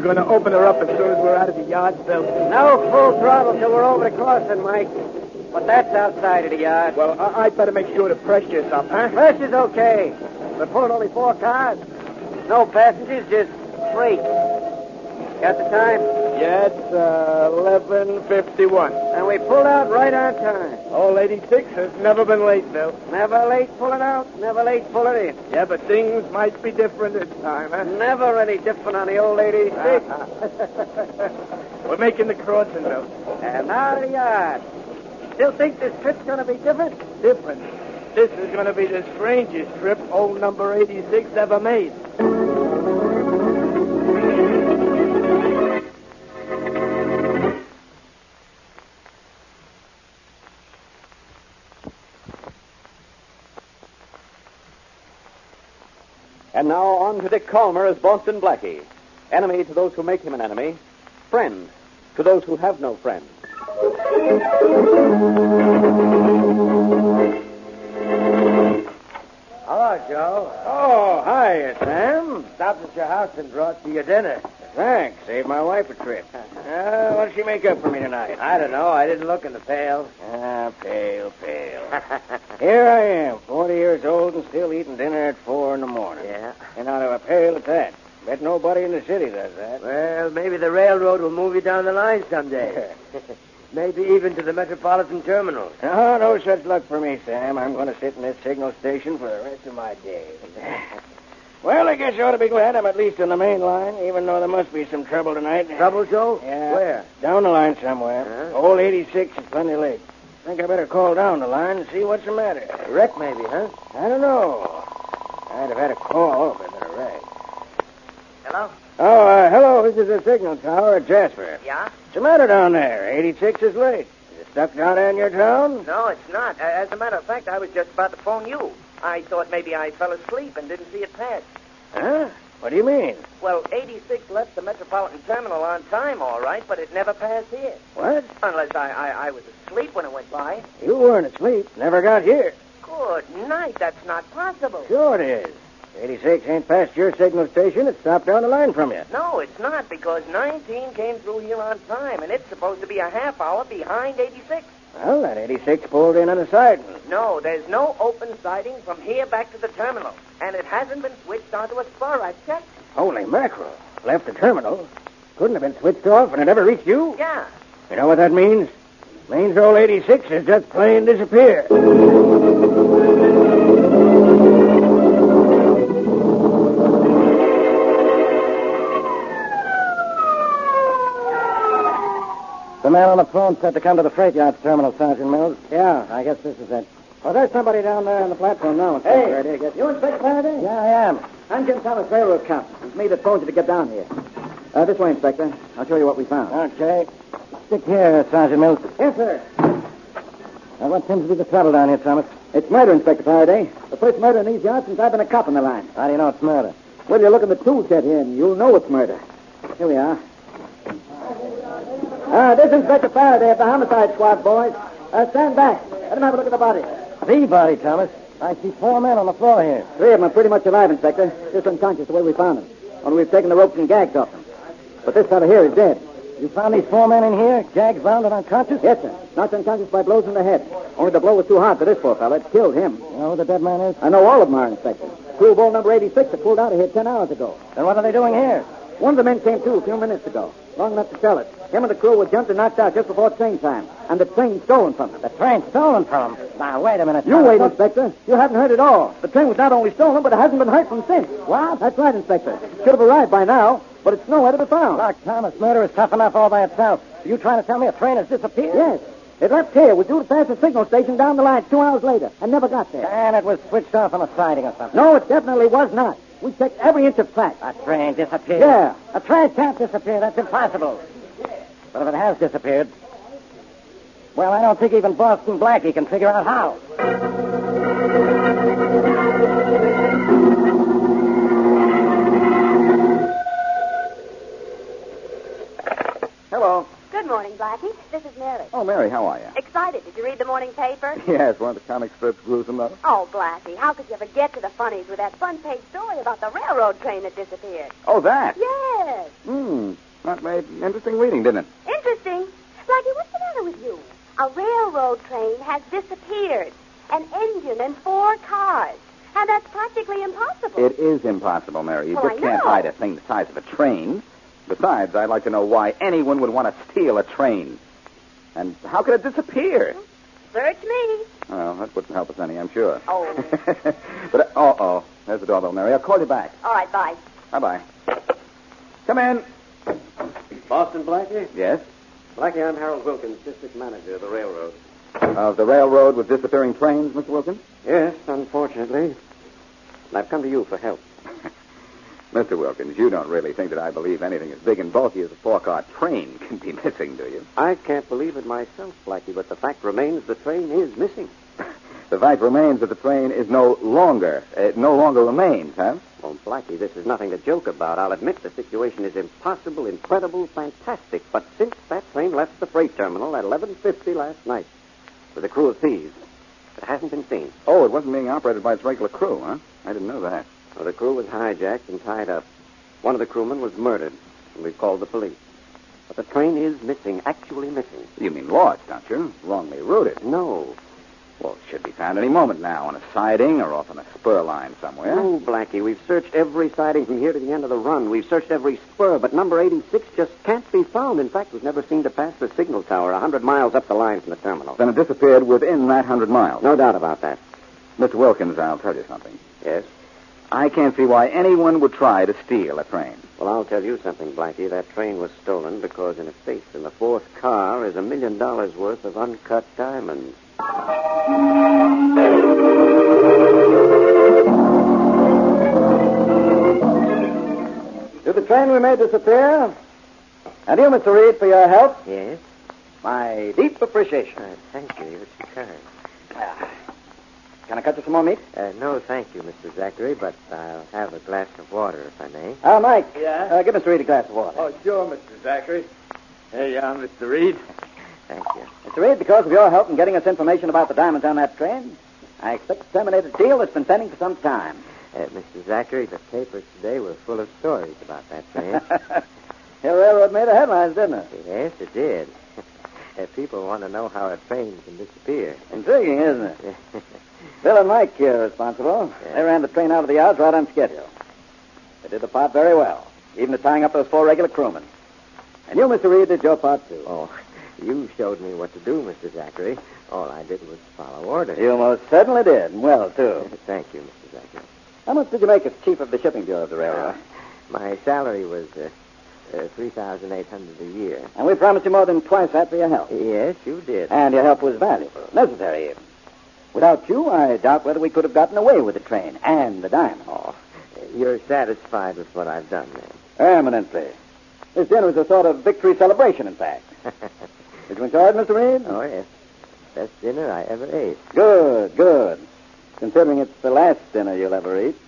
going to open her up as soon as we're out of the yard, Bill. No full throttle till we're over the crossing, Mike. But that's outside of the yard. Well, I'd better make sure the pressure's up, huh? Pressure's okay. We're pulling only 4 cars. No passengers, just freight. Got the time? Yeah, it's 11:51. And we pulled out right on time. Old 86 has never been late, Bill. Never late pulling out, never late pulling in. Yeah, but things might be different this time, huh? Never any different on the old 86. We're making the crossing, Bill. And out of the yard. Still think this trip's going to be different? Different. This is going to be the strangest trip old number 86 ever made. And now on to Dick Calmer as Boston Blackie. Enemy to those who make him an enemy. Friend to those who have no friend. Hello, Joe. Oh, hi, Sam. Stopped at your house and brought you your dinner. Thanks. Saved my wife a trip. What'd she make up for me tonight? I don't know. I didn't look in the pail. Pale. Here I am, 40 years old and still eating dinner at 4 in the morning. Yeah. And out of a pail at that. Bet nobody in the city does that. Well, maybe the railroad will move you down the line someday. Maybe even to the Metropolitan Terminal. No such luck for me, Sam. I'm going to sit in this signal station for the rest of my days. Well, I guess you ought to be glad I'm at least on the main line, even though there must be some trouble tonight. Trouble, Joe? Yeah. Where? Down the line somewhere. Huh? Old 86 is plenty late. Think I better call down the line and see what's the matter. Wreck, maybe, huh? I don't know. I'd have had a call if I'd been a wreck. Hello? Oh, hello. This is the signal tower at Jasper. Yeah? What's the matter down there? 86 is late. Is it stuck down there in your town? No, it's not. As a matter of fact, I was just about to phone you. I thought maybe I fell asleep and didn't see it pass. Huh? What do you mean? Well, 86 left the Metropolitan Terminal on time, all right, but it never passed here. What? Unless I was asleep when it went by. You weren't asleep. Never got here. Good night. That's not possible. Sure it is. 86 ain't past your signal station. It stopped down the line from you. No, it's not, because 19 came through here on time, and it's supposed to be a half hour behind 86. Well, that 86 pulled in on the siding. No, there's no open siding from here back to the terminal, and it hasn't been switched onto a spur. I've checked. Holy mackerel. Left the terminal. Couldn't have been switched off and it never reached you? Yeah. You know what that means? Means old 86 has just plain disappeared. The man on the phone said to come to the freight yard terminal, Sergeant Mills. Yeah, I guess this is it. Well, there's somebody down there on the platform now. Hey, you Inspector Faraday? Yeah, I am. I'm Jim Thomas, railroad cop. It's me that phoned you to get down here. This way, Inspector. I'll show you what we found. Okay. Stick here, Sergeant Mills. Yes, sir. What seems to be the trouble down here, Thomas? It's murder, Inspector Faraday. The first murder in these yards since I've been a cop on the line. How do you know it's murder? Well, you look in the tool shed here, and you'll know it's murder. Here we are. This is Inspector Faraday of the Homicide Squad, boys. Stand back. Let him have a look at the body. The body, Thomas. I see 4 men on the floor here. 3 of them are pretty much alive, Inspector. Just unconscious the way we found them. Only we've taken the ropes and gags off them. But this fellow here is dead. You found these 4 men in here, gagged, bound, and unconscious? Yes, sir. Knocked unconscious by blows in the head. Only the blow was too hard for this poor fellow. It killed him. You know who the dead man is? I know all of them are, Inspector. Crew of old number 86 that pulled out of here 10 hours ago. Then what are they doing here? One of the men came to a few minutes ago. Long enough to tell it. Him and the crew were jumped and knocked out just before train time. And the train stolen from them. The train stolen from them? Now, wait a minute. You wait, Inspector. You haven't heard it all. The train was not only stolen, but it hasn't been heard from since. What? That's right, Inspector. Should have arrived by now, but it's nowhere to be found. Look, Thomas, murder is tough enough all by itself. Are you trying to tell me a train has disappeared? Yes. It left here, was due to pass the signal station down the line 2 hours later, and never got there. And it was switched off on a siding or something. No, it definitely was not. We checked every inch of track. A train disappeared? Yeah. A train can't disappear. That's impossible. But if it has disappeared, well, I don't think even Boston Blackie can figure out how. Hello. Good morning, Blackie. This is Mary. Oh, Mary, how are you? Excited excited. Did you read the morning paper? Yes, weren't the comic strips gruesome, though? Oh, Blackie, how could you ever get to the funnies with that front-page story about the railroad train that disappeared? Oh, that? Yes. That made interesting reading, didn't it? Interesting. Blackie, what's the matter with you? A railroad train has disappeared. An engine and 4 cars. And that's practically impossible. It is impossible, Mary. You Well, just I can't know. hide a thing the size of a train. Besides, I'd like to know why anyone would want to steal a train. And how could it disappear? Search me. Well, that wouldn't help us any, I'm sure. Oh. But, there's the doorbell, Mary. I'll call you back. All right, bye. Bye-bye. Come in. Boston Blackie? Yes? Blackie, I'm Harold Wilkins, district manager of the railroad. Of the railroad with disappearing trains, Mr. Wilkins? Yes, unfortunately. And I've come to you for help. Mr. Wilkins, you don't really think that I believe anything as big and bulky as a 4-car train can be missing, do you? I can't believe it myself, Blackie, but the fact remains the train is missing. The fact remains that the train is no longer remains, huh? Well, Blackie, this is nothing to joke about. I'll admit the situation is impossible, incredible, fantastic. But since that train left the freight terminal at 11:50 last night with a crew of thieves, it hasn't been seen. Oh, it wasn't being operated by its regular crew, huh? I didn't know that. Well, the crew was hijacked and tied up. One of the crewmen was murdered, and we've called the police. But the train is missing, actually missing. You mean lost, don't you? Wrongly routed. No. Well, it should be found any moment now on a siding or off on a spur line somewhere. No, Blackie. We've searched every siding from here to the end of the run. We've searched every spur, but number 86 just can't be found. In fact, we've never seen to pass the signal tower 100 miles up the line from the terminal. Then it disappeared within that 100 miles. No doubt about that. Mr. Wilkins, I'll tell you something. Yes? I can't see why anyone would try to steal a train. Well, I'll tell you something, Blackie. That train was stolen because in a safe in the 4th car is $1 million worth of uncut diamonds. To the train we made disappear. And you, Mr. Reed, for your help. Yes? My deep appreciation. Thank you. You're so kind. Can I cut you some more meat? No, thank you, Mr. Zachary, but I'll have a glass of water, if I may. Mike. Yeah? Give Mr. Reed a glass of water. Oh, sure, Mr. Zachary. Here you are, Mr. Reed. Thank you. Mr. Reed, because of your help in getting us information about the diamonds on that train, I expect to terminate a deal that's been pending for some time. Mr. Zachary, the papers today were full of stories about that train. Your railroad made the headlines, didn't it? Yes, it did. People want to know how a train can disappear. Intriguing, isn't it? Bill and Mike here are responsible. Yeah. They ran the train out of the yards right on schedule. They did the part very well, even to tying up those 4 regular crewmen. And you, Mr. Reed, did your part, too. Oh, you showed me what to do, Mr. Zachary. All I did was follow orders. You most certainly did, and well, too. Thank you, Mr. Zachary. How much did you make as chief of the shipping bureau of the railroad? My salary was $3,800 a year. And we promised you more than twice that for your help. Yes, you did. And your help was valuable, necessary even. Without you, I doubt whether we could have gotten away with the train and the diamond. Oh, you're satisfied with what I've done, then? Eminently. This dinner was a sort of victory celebration, in fact. Did you enjoy it, Mr. Reed? Oh, yes. Best dinner I ever ate. Good, good. Considering it's the last dinner you'll ever eat.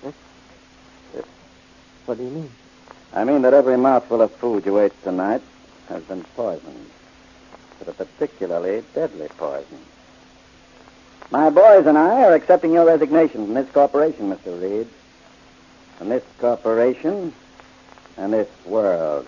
What do you mean? I mean that every mouthful of food you ate tonight has been poisoned. But a particularly deadly poison. My boys and I are accepting your resignation from this corporation, Mr. Reed. From this corporation and this world.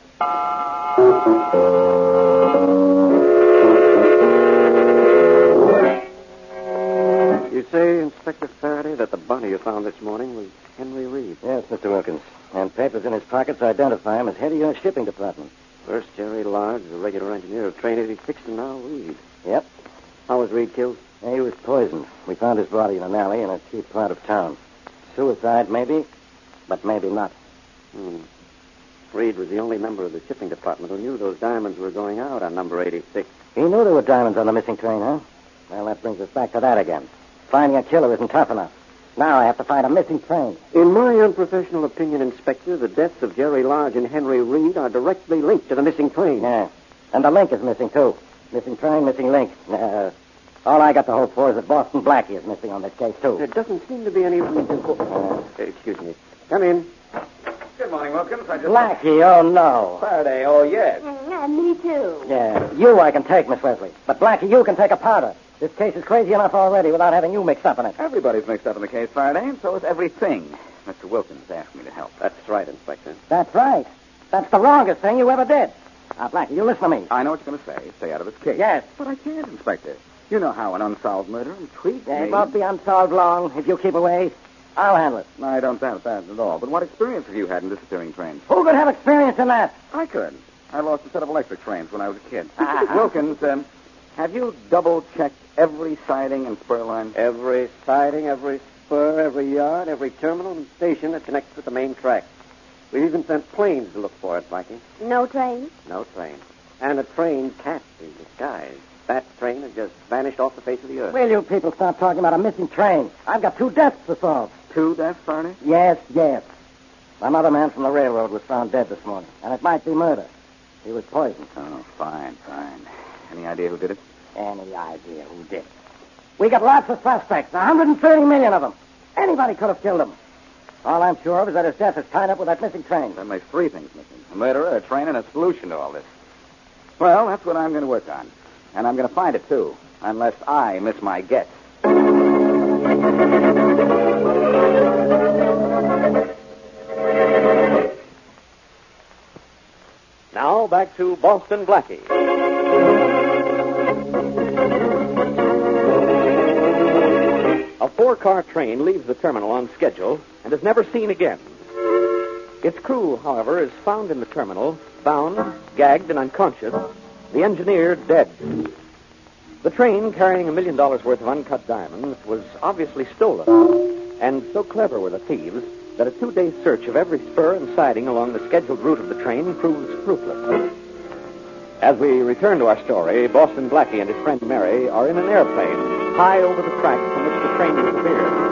You say, Inspector Faraday, that the body you found this morning was Henry Reed. Yes, Mr. Wilkins. And papers in his pockets identify him as head of your shipping department. First Jerry Large, the regular engineer of Train 86, and now Reed. Yep. How was Reed killed? He was poisoned. We found his body in an alley in a cheap part of town. Suicide, maybe, but maybe not. Reed was the only member of the shipping department who knew those diamonds were going out on number 86. He knew there were diamonds on the missing train, huh? Well, that brings us back to that again. Finding a killer isn't tough enough. Now I have to find a missing train. In my unprofessional opinion, Inspector, the deaths of Jerry Large and Henry Reed are directly linked to the missing train. Yeah. And the link is missing, too. Missing train, missing link. All I got to hope for is that Boston Blackie is missing on this case, too. There doesn't seem to be any reason for... excuse me. Come in. Good morning, Wilkins. Blackie, oh, no. Faraday, oh, yes. And me, too. Yeah, you I can take, Miss Wesley. But Blackie, you can take a powder. This case is crazy enough already without having you mixed up in it. Everybody's mixed up in the case, Faraday, and so is everything. Mr. Wilkins asked me to help. That's right, Inspector. That's right. That's the wrongest thing you ever did. Now, Blackie, you listen to me. I know what you're going to say. Stay out of this case. Yes. But I can't, Inspector. You know how an unsolved murder intrigues me. It won't be unsolved long if you keep away. I'll handle it. I don't doubt that at all. But what experience have you had in disappearing trains? Who could have experience in that? I could. I lost a set of electric trains when I was a kid. Uh-huh. Wilkins, have you double-checked every siding and spur line? Every siding, every spur, every yard, every terminal and station that connects with the main track. We've even sent planes to look for it, Blackie. No train? No train. And a train can't be disguised. That train has just vanished off the face of the earth. Will you people stop talking about a missing train? I've got 2 deaths to solve. 2 deaths, Faraday? Yes. Another man from the railroad was found dead this morning, and it might be murder. He was poisoned. Oh, fine. Any idea who did it? Any idea who did it? We got lots of suspects, 130 million of them. Anybody could have killed him. All I'm sure of is that his death is tied up with that missing train. That makes 3 things missing. A murderer, a train, and a solution to all this. Well, that's what I'm going to work on. And I'm going to find it, too. Unless I miss my guess. Now, back to Boston Blackie. A 4-car train leaves the terminal on schedule and is never seen again. Its crew, however, is found in the terminal, bound, gagged, and unconscious, the engineer dead. The train, carrying $1 million worth of uncut diamonds, was obviously stolen. And so clever were the thieves that a 2-day search of every spur and siding along the scheduled route of the train proves fruitless. As we return to our story, Boston Blackie and his friend Mary are in an airplane high over the track from which the train disappeared.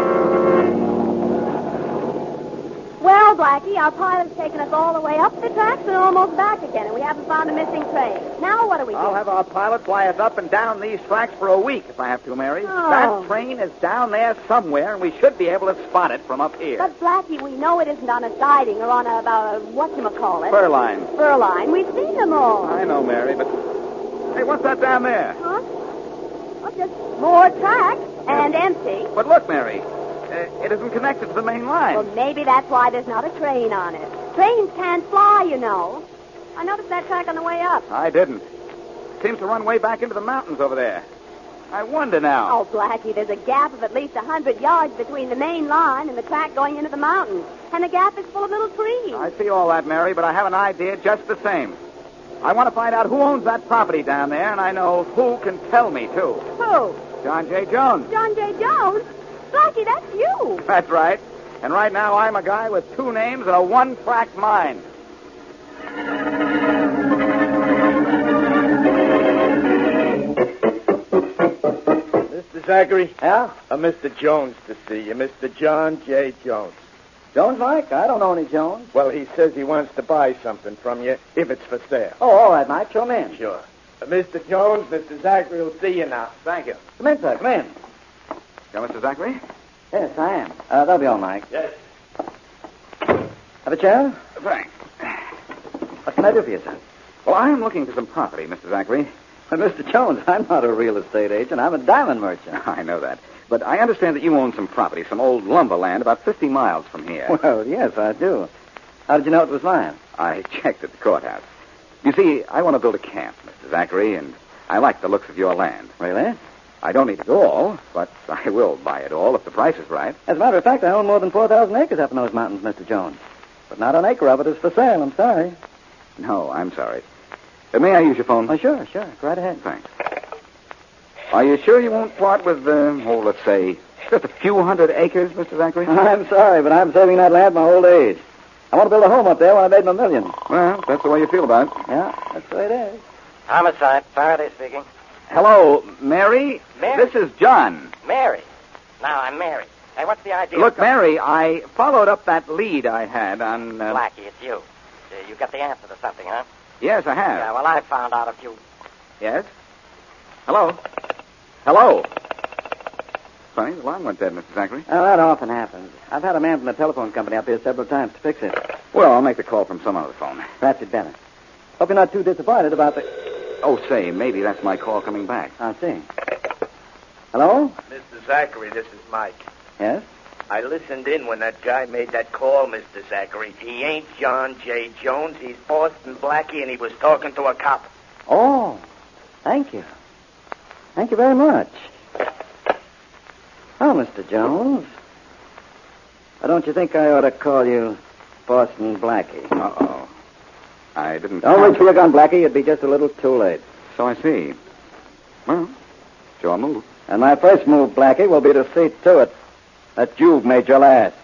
Well, Blackie, our pilot's taken us all the way up the tracks and almost back again, and we haven't found a missing train. Now what do we do? I'll have our pilot fly us up and down these tracks for a week, if I have to, Mary. Oh. That train is down there somewhere, and we should be able to spot it from up here. But, Blackie, we know it isn't on a siding or on a whatchamacallit. Spur line. Spur line. We've seen them all. I know, Mary, but... Hey, what's that down there? Huh? Well, just more tracks and empty. But look, Mary, it isn't connected to the main line. Well, maybe that's why there's not a train on it. Trains can't fly, you know. I noticed that track on the way up. I didn't. It seems to run way back into the mountains over there. I wonder now. Oh, Blackie, there's a gap of at least 100 yards between the main line and the track going into the mountains. And the gap is full of little trees. I see all that, Mary, but I have an idea just the same. I want to find out who owns that property down there, and I know who can tell me, too. Who? John J. Jones. John J. Jones? Blackie, that's you. That's right. And right now I'm a guy with 2 names and a 1-track mind. Mr. Zachary? Yeah? Mr. Jones to see you. Mr. John J. Jones. Jones, Mike? I don't know any Jones. Well, he says he wants to buy something from you if it's for sale. Oh, all right, Mike. Show him in. Sure. Mr. Jones, Mr. Zachary will see you now. Thank you. Come in, sir. Come in. Go, Mr. Zachary? Yes, I am. That'll be all, Mike. Yes. Have a chair? Thanks. What can I do for you, sir? Well, I'm looking for some property, Mr. Zachary. Mr. Jones, I'm not a real estate agent. I'm a diamond merchant. I know that. But I understand that you own some property, some old lumber land about 50 miles from here. Well, yes, I do. How did you know it was mine? I checked at the courthouse. You see, I want to build a camp, Mr. Zachary, and I like the looks of your land. Really? I don't need it all, but I will buy it all if the price is right. As a matter of fact, I own more than 4,000 acres up in those mountains, Mr. Jones. But not an acre of it is for sale. I'm sorry. No, I'm sorry. May I use your phone? Oh, sure. Go right ahead. Thanks. Are you sure you won't part with, let's say, just a few hundred acres, Mr. Zachary? I'm sorry, but I'm saving that land my old age. I want to build a home up there when I made my million. Well, that's the way you feel about it. Yeah, that's the way it is. Homicide. Faraday speaking. Hello, Mary? Mary? This is John. Mary. Now, I'm Mary. Hey, what's the idea? Look, Mary, I followed up that lead I had on... Blackie, it's you. You got the answer to something, huh? Yes, I have. Yeah, well, I found out a few... Yes? Hello? Hello? Funny, the line went dead, Mr. Zachary. Oh, that often happens. I've had a man from the telephone company up here several times to fix it. Well, I'll make the call from some other phone. Perhaps you'd better. Hope you're not too disappointed about the... Oh, say, maybe that's my call coming back. I see. Hello? Mr. Zachary, this is Mike. Yes? I listened in when that guy made that call, Mr. Zachary. He ain't John J. Jones. He's Boston Blackie, and he was talking to a cop. Oh, thank you. Thank you very much. Oh, Mr. Jones. Why don't you think I ought to call you Boston Blackie? Uh-oh. I didn't... Don't reach for your gun, Blackie. You'd be just a little too late. So I see. Well, sure move. And my first move, Blackie, will be to see to it that you've made your last.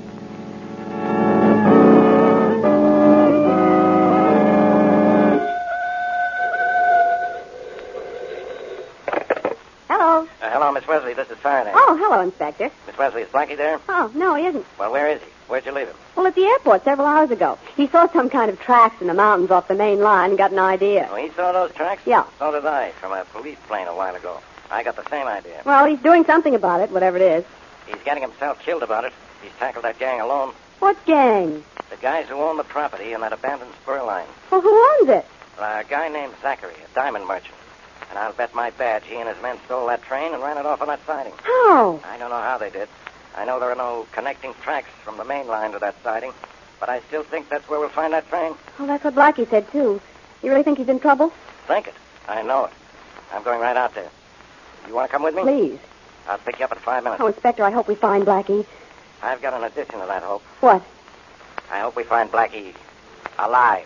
Hello. Hello, Miss Wesley. This is Faraday. Oh, hello, Inspector. Miss Wesley, is Blackie there? Oh, no, he isn't. Well, where is he? Where'd you leave him? Well, at the airport several hours ago. He saw some kind of tracks in the mountains off the main line and got an idea. Oh, he saw those tracks? Yeah. So did I, from a police plane a while ago. I got the same idea. Well, he's doing something about it, whatever it is. He's getting himself killed about it. He's tackled that gang alone. What gang? The guys who own the property in that abandoned spur line. Well, who owns it? A guy named Zachary, a diamond merchant. And I'll bet my badge he and his men stole that train and ran it off on that siding. How? I don't know how they did. I know there are no connecting tracks from the main line to that siding, but I still think that's where we'll find that train. Well, that's what Blackie said, too. You really think he's in trouble? Think it. I know it. I'm going right out there. You want to come with me? Please. I'll pick you up in 5 minutes. Oh, Inspector, I hope we find Blackie. I've got an addition to that hope. What? I hope we find Blackie alive.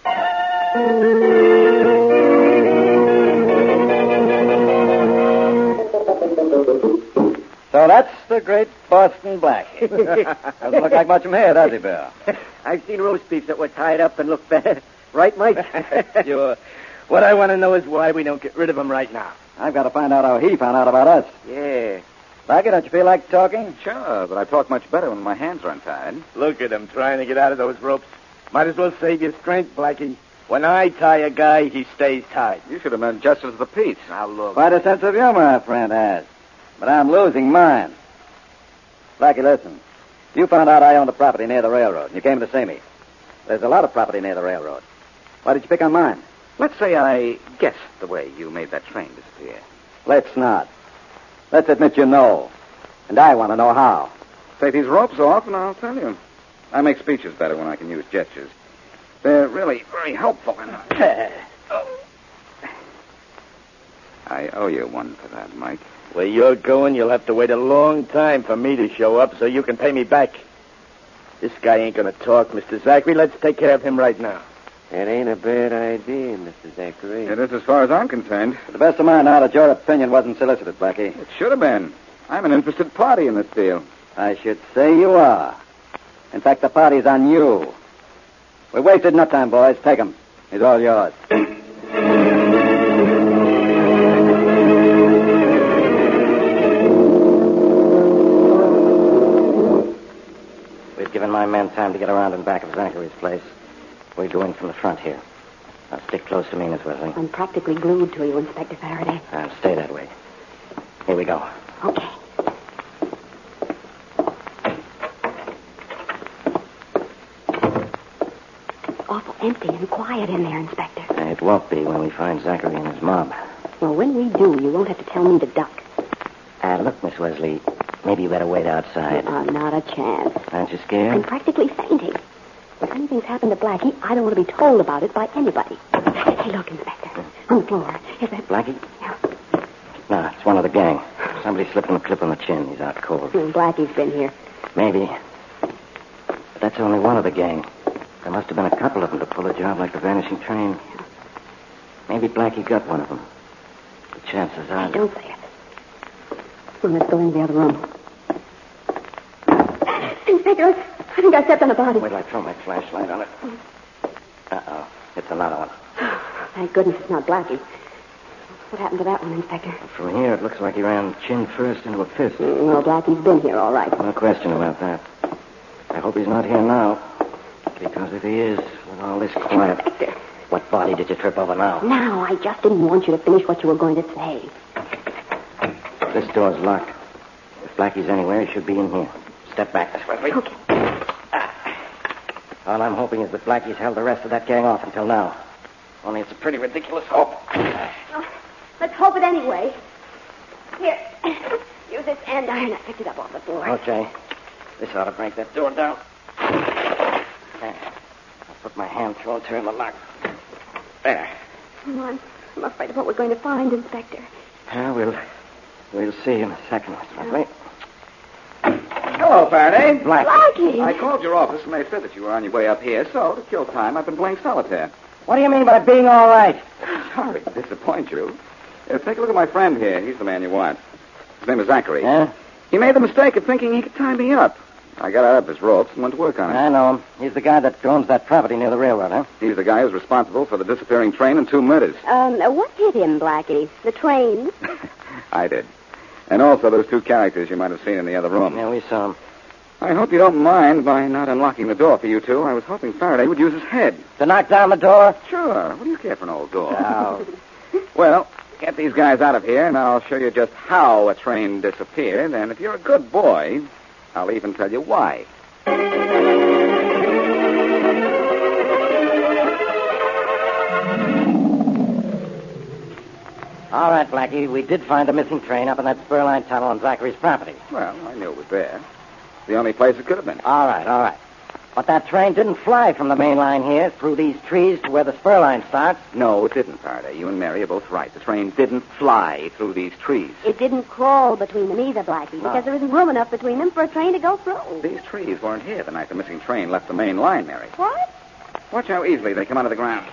So that's the great Boston Blackie. Doesn't look like much from here, does he, Bill? I've seen roast beefs that were tied up and looked bad. Right, Mike? Sure. What I want to know is why we don't get rid of him right now. I've got to find out how he found out about us. Yeah. Blackie, don't you feel like talking? Sure, but I talk much better when my hands are untied. Look at him trying to get out of those ropes. Might as well save your strength, Blackie. When I tie a guy, he stays tied. You should have meant justice of the peace. Now, look. Quite a sense of humor, our friend has. But I'm losing mine. Blackie, listen. You found out I owned a property near the railroad, and you came to see me. There's a lot of property near the railroad. Why did you pick on mine? Let's say I guessed the way you made that train disappear. Let's not. Let's admit you know. And I want to know how. Take these ropes off, and I'll tell you. I make speeches better when I can use gestures. They're really very helpful. I owe you one for that, Mike. Where you're going, you'll have to wait a long time for me to show up so you can pay me back. This guy ain't going to talk, Mr. Zachary. Let's take care of him right now. It ain't a bad idea, Mr. Zachary. It is as far as I'm concerned. To the best of my knowledge, your opinion wasn't solicited, Blackie. It should have been. I'm an interested party in this deal. I should say you are. In fact, the party's on you. We wasted enough time, boys. Take him. He's all yours. We've given my men time to get around in back of Zachary's place. We're going from the front here. Now stick close to me, Miss Wesley. I'm practically glued to you, Inspector Faraday. I'll stay that way. Here we go. Okay. It's awful empty and quiet in there, Inspector. It won't be when we find Zachary and his mob. Well, when we do, you won't have to tell me to duck. Look, Miss Wesley, maybe you better wait outside. Not a chance. Aren't you I'm scared? practically fainting. If anything's happened to Blackie, I don't want to be told about it by anybody. Hey, look, Inspector. On the floor. Is that... Blackie? Yeah. No, it's one of the gang. Somebody slipped him a clip on the chin. He's out cold. Blackie's been here. Maybe. But that's only one of the gang. There must have been a couple of them to pull a job like the vanishing train. Maybe Blackie got one of them. The chances are... Hey, don't say it. Well, let's go into the other room. Inspector, I think I stepped on a body. Wait till I throw my flashlight on it. Uh-oh. It's another one. Thank goodness it's not Blackie. What happened to that one, Inspector? From here, it looks like he ran chin first into a fist. Well, Blackie's been here, all right. No question about that. I hope he's not here now. Because if he is, with all this quiet... Inspector. What body did you trip over now? Now, I just didn't want you to finish what you were going to say. This door's locked. If Blackie's anywhere, he should be in here. Step back this way. Okay. All I'm hoping is that Blackie's held the rest of that gang off until now. Only it's a pretty ridiculous hope. Oh, let's hope it anyway. Here, use this andiron. I picked it up off the floor. Okay. This ought to break that door down. There. I'll put my hand through and turn the lock. There. Come on. I'm afraid of what we're going to find, Inspector. Yeah, we'll see in a second, Mr. Buckley. Hello, Faraday. Blackie! I called your office, and they said that you were on your way up here, so to kill time, I've been playing solitaire. What do you mean by being all right? Sorry to disappoint you. Take a look at my friend here. He's the man you want. His name is Zachary. Yeah? He made the mistake of thinking he could tie me up. I got out of his ropes and went to work on it. I know him. He's the guy that owns that property near the railroad, huh? He's the guy who's responsible for the disappearing train and 2 murders. What hit him, Blackie? The train? I did. And also those 2 characters you might have seen in the other room. Yeah, we saw him. I hope you don't mind by not unlocking the door for you 2. I was hoping Faraday would use his head. To knock down the door? Sure. What do you care for an old door? Oh. Well, get these guys out of here, and I'll show you just how a train disappeared. And if you're a good boy, I'll even tell you why. All right, Blackie. We did find a missing train up in that spur line tunnel on Zachary's property. Well, I knew it was there. It's the only place it could have been. All right. But that train didn't fly from the main line here through these trees to where the spur line starts. No, it didn't, Faraday. You and Mary are both right. The train didn't fly through these trees. It didn't crawl between them either, Blackie, because there isn't room enough between them for a train to go through. These trees weren't here the night the missing train left the main line, Mary. What? Watch how easily they come out of the ground.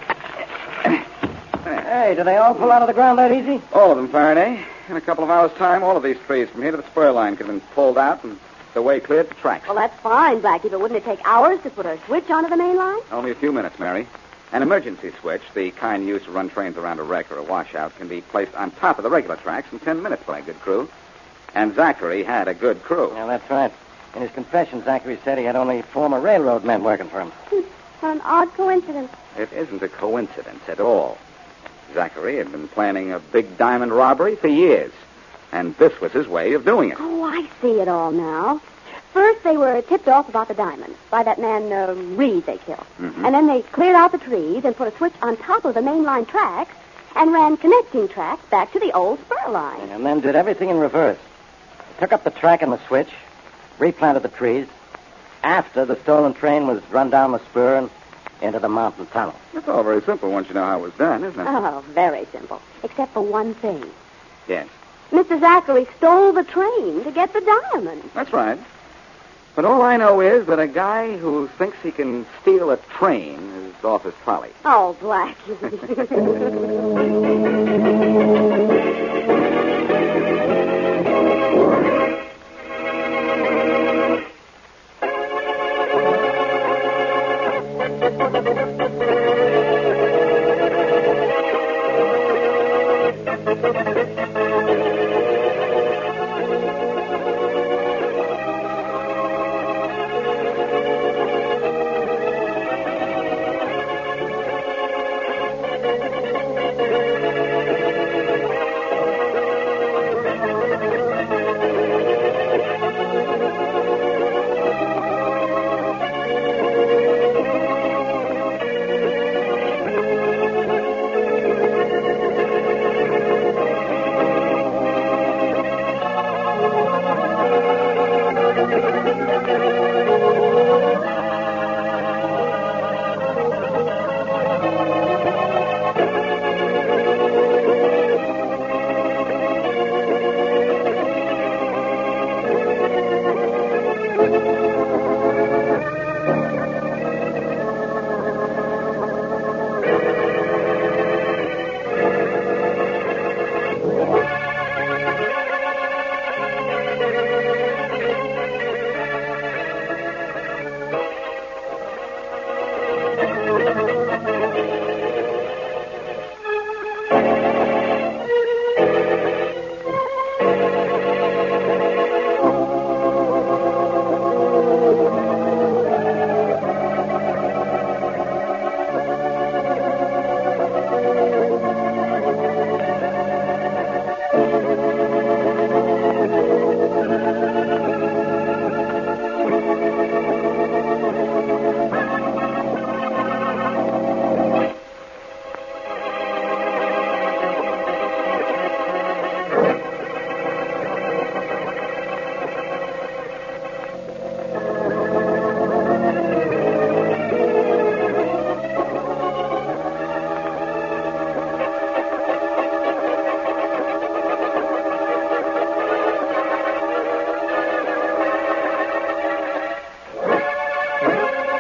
Hey, do they all pull out of the ground that easy? All of them, Faraday. In a couple of hours' time, all of these trees from here to the spur line could have been pulled out and the way cleared for tracks. Well, that's fine, Blackie, but wouldn't it take hours to put a switch onto the main line? Only a few minutes, Mary. An emergency switch, the kind used to run trains around a wreck or a washout, can be placed on top of the regular tracks in 10 minutes by a good crew. And Zachary had a good crew. Yeah, that's right. In his confession, Zachary said he had only former railroad men working for him. What an odd coincidence. It isn't a coincidence at all. Zachary had been planning a big diamond robbery for years. And this was his way of doing it. Oh, I see it all now. First, they were tipped off about the diamond by that man, Reed, they killed. Mm-hmm. And then they cleared out the trees and put a switch on top of the main line tracks and ran connecting tracks back to the old spur line. And then did everything in reverse. They took up the track and the switch, replanted the trees, after the stolen train was run down the spur and into the mountain tunnel. That's all very simple once you know how it was done, isn't it? Oh, very simple. Except for one thing. Yes. Mr. Zachary stole the train to get the diamond. That's right. But all I know is that a guy who thinks he can steal a train is off his trolley. Oh, Blackie.